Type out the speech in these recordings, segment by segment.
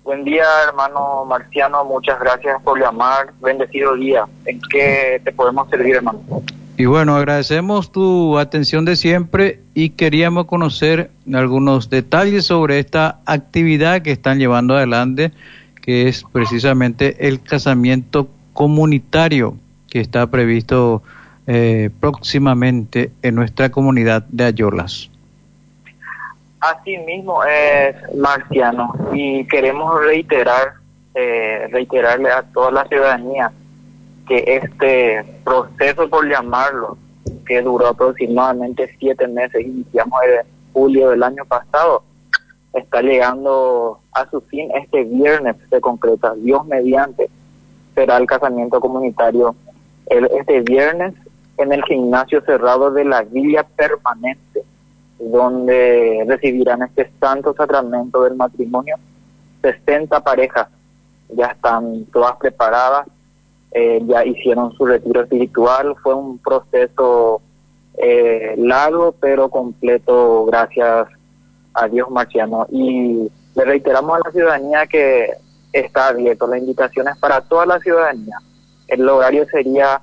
Buen día, hermano Marciano, muchas gracias por llamar. Bendecido día. ¿En qué te podemos servir, hermano? Y bueno, agradecemos tu atención de siempre y queríamos conocer algunos detalles sobre esta actividad que están llevando adelante, que es precisamente el casamiento comunitario que está previsto próximamente en nuestra comunidad de Ayolas. Así mismo es, Marciano, y queremos reiterarle a toda la ciudadanía que este proceso, por llamarlo, que duró aproximadamente 7 meses, iniciamos en julio del año pasado, está llegando a su fin. Este viernes se concreta, Dios mediante, será el casamiento comunitario este viernes en el gimnasio cerrado de la Villa Permanente, donde recibirán este santo sacramento del matrimonio 60 parejas. Ya están todas preparadas, ya hicieron su retiro espiritual. Fue un proceso largo pero completo, gracias a Dios, Marciano. Y le reiteramos a la ciudadanía que está abierto, la invitación es para toda la ciudadanía. El horario sería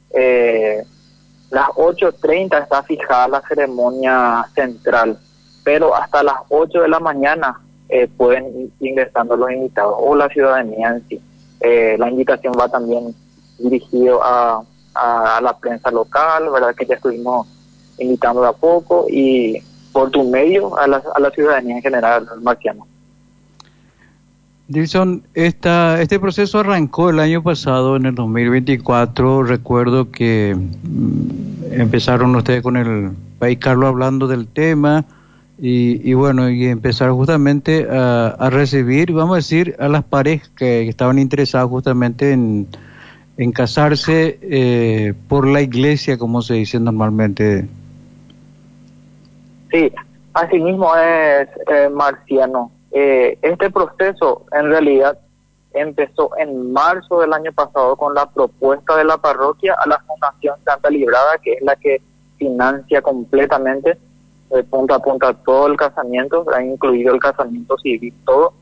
las 8:30, está fijada la ceremonia central, pero hasta las 8 de la mañana pueden ir ingresando los invitados o la ciudadanía en sí. La invitación va también dirigido a la prensa local, verdad que ya estuvimos invitando de a poco, y por tu medio a la ciudadanía en general, Marciano. Dilson, este proceso arrancó el año pasado, en el 2024. Recuerdo que empezaron ustedes con el país Carlos hablando del tema y bueno, y empezaron justamente a recibir, vamos a decir, a las parejas que estaban interesadas justamente en casarse por la iglesia, como se dice normalmente. Sí, así mismo es, Marciano. Este proceso en realidad empezó en marzo del año pasado con la propuesta de la parroquia a la Fundación Santa Librada, que es la que financia completamente de punta a punta todo el casamiento, ha incluido el casamiento civil, todo.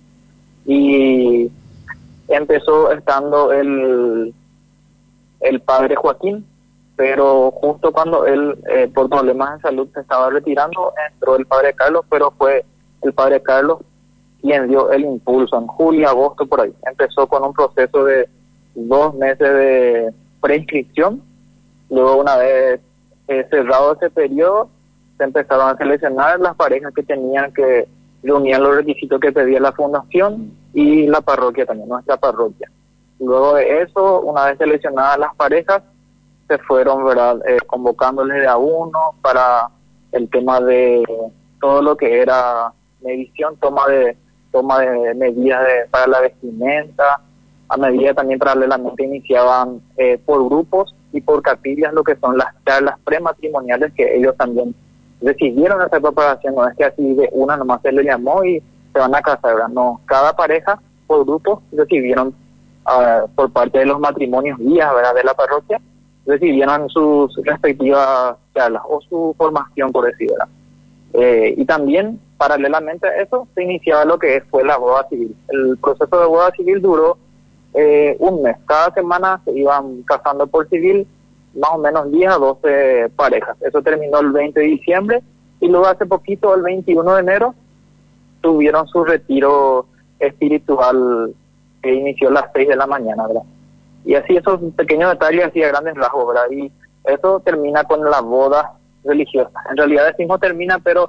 Y empezó estando el padre Joaquín, pero justo cuando él por problemas de salud se estaba retirando, entró el padre Carlos, pero fue el padre Carlos quien dio el impulso en julio, agosto, por ahí. Empezó con un proceso de 2 meses de preinscripción. Luego, una vez cerrado ese periodo, se empezaron a seleccionar las parejas que tenían que reunir los requisitos que pedía la fundación y la parroquia también, nuestra parroquia. Luego de eso, una vez seleccionadas las parejas, se fueron, ¿verdad?, convocándoles de a uno para el tema de todo lo que era medición, toma de medidas para la vestimenta. A medida también paralelamente iniciaban por grupos y por capillas lo que son las charlas prematrimoniales, que ellos también recibieron esa preparación. No es que así de una nomás se le llamó y se van a casar, ¿verdad? No, cada pareja por grupos recibieron por parte de los matrimonios guías, ¿verdad?, de la parroquia, recibieron sus respectivas charlas o su formación, por decir, ¿verdad? Y también paralelamente a eso se iniciaba lo que fue la boda civil. El proceso de boda civil duró un mes. Cada semana se iban casando por civil más o menos 10 a 12 parejas. Eso terminó el 20 de diciembre y luego hace poquito, el 21 de enero, tuvieron su retiro espiritual que inició a las 6 de la mañana, ¿verdad? Y así esos pequeños detalles, así a grandes rasgos, ¿verdad? Y eso termina con la boda religiosa. En realidad decimos termina, pero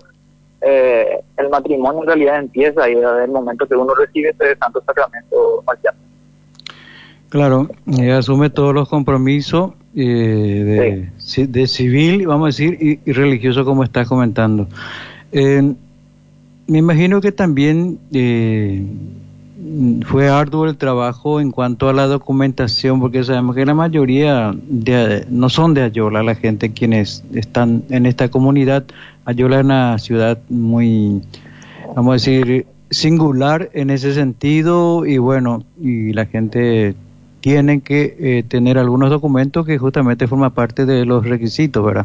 el matrimonio en realidad empieza y desde el momento que uno recibe ese santo sacramento marcial. Claro, asume todos los compromisos de civil, vamos a decir, y religioso, como estás comentando. Me imagino que también fue arduo el trabajo en cuanto a la documentación, porque sabemos que la mayoría no son de Ayola, la gente quienes están en esta comunidad. Ayola es una ciudad muy, vamos a decir, singular en ese sentido, y bueno, y la gente tiene que tener algunos documentos que justamente forman parte de los requisitos, ¿verdad?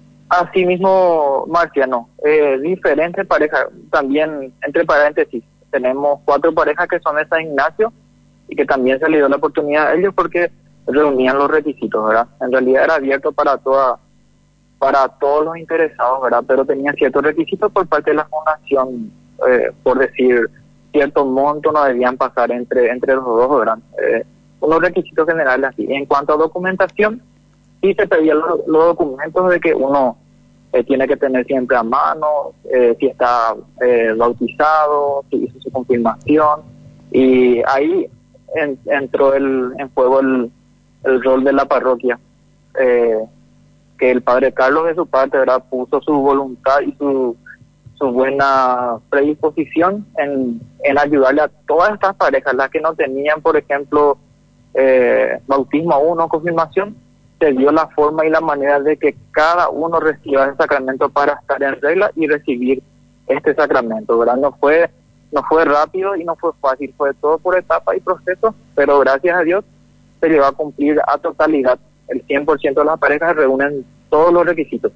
Así mismo, Marciano, diferentes parejas, también entre paréntesis, tenemos 4 parejas que son de San Ignacio y que también se le dio la oportunidad a ellos porque reunían los requisitos, ¿verdad? En realidad era abierto para todos los interesados, ¿verdad? Pero tenía ciertos requisitos por parte de la fundación, por decir, cierto monto no debían pasar entre los dos, ¿verdad? Unos requisitos generales así. En cuanto a documentación, sí se pedían los documentos de que uno tiene que tener siempre a mano, si está bautizado, si hizo su confirmación, y ahí entró en juego el rol de la parroquia, que el padre Carlos de su parte, ¿verdad?, puso su voluntad y su buena predisposición en ayudarle a todas estas parejas, las que no tenían, por ejemplo, bautismo aún o confirmación. Se dio la forma y la manera de que cada uno reciba el sacramento para estar en regla y recibir este sacramento, ¿verdad? No fue rápido y no fue fácil, fue todo por etapas y procesos, pero gracias a Dios se llegó a cumplir a totalidad. El 100% de las parejas reúnen todos los requisitos.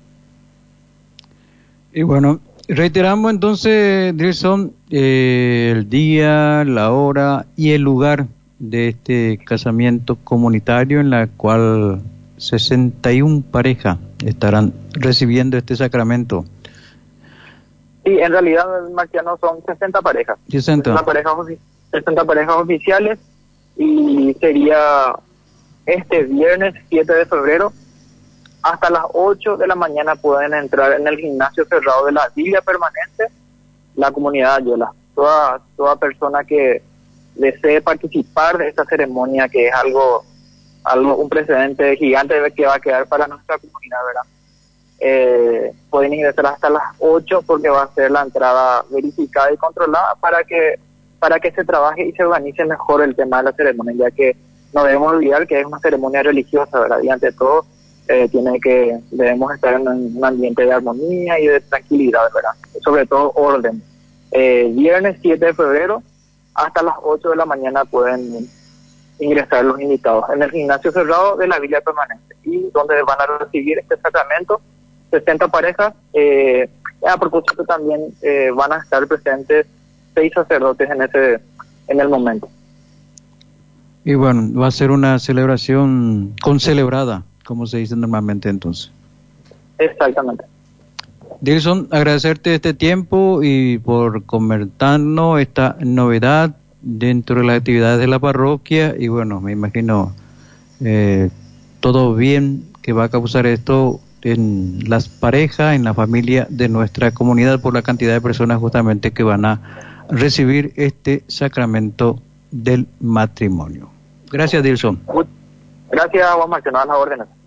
Y bueno, reiteramos entonces, Dilson, el día, la hora y el lugar de este casamiento comunitario en la cual 61 parejas estarán recibiendo este sacramento. Sí, en realidad, Marciano, son 60 parejas. 60 parejas oficiales, y sería este viernes 7 de febrero. Hasta las 8 de la mañana pueden entrar en el gimnasio cerrado de la Villa Permanente, la comunidad Ayala. Toda persona que desee participar de esta ceremonia, que es un precedente gigante que va a quedar para nuestra comunidad, ¿verdad? Pueden ingresar hasta las 8 porque va a ser la entrada verificada y controlada para que se trabaje y se organice mejor el tema de la ceremonia, ya que no debemos olvidar que es una ceremonia religiosa, ¿verdad? Y ante todo debemos estar en un ambiente de armonía y de tranquilidad, ¿verdad? Sobre todo orden. Viernes 7 de febrero hasta las 8 de la mañana pueden ingresar los invitados en el gimnasio cerrado de la Villa Permanente, y donde van a recibir este sacramento 60 parejas. A propósito, también van a estar presentes 6 sacerdotes en el momento. Y bueno, va a ser una celebración concelebrada, como se dice normalmente entonces. Exactamente. Dilson, agradecerte este tiempo y por comentarnos esta novedad dentro de las actividades de la parroquia, y bueno, me imagino todo bien que va a causar esto en las parejas, en la familia de nuestra comunidad, por la cantidad de personas justamente que van a recibir este sacramento del matrimonio. Gracias, Dilson. Gracias, Juan Marciano, a las órdenes.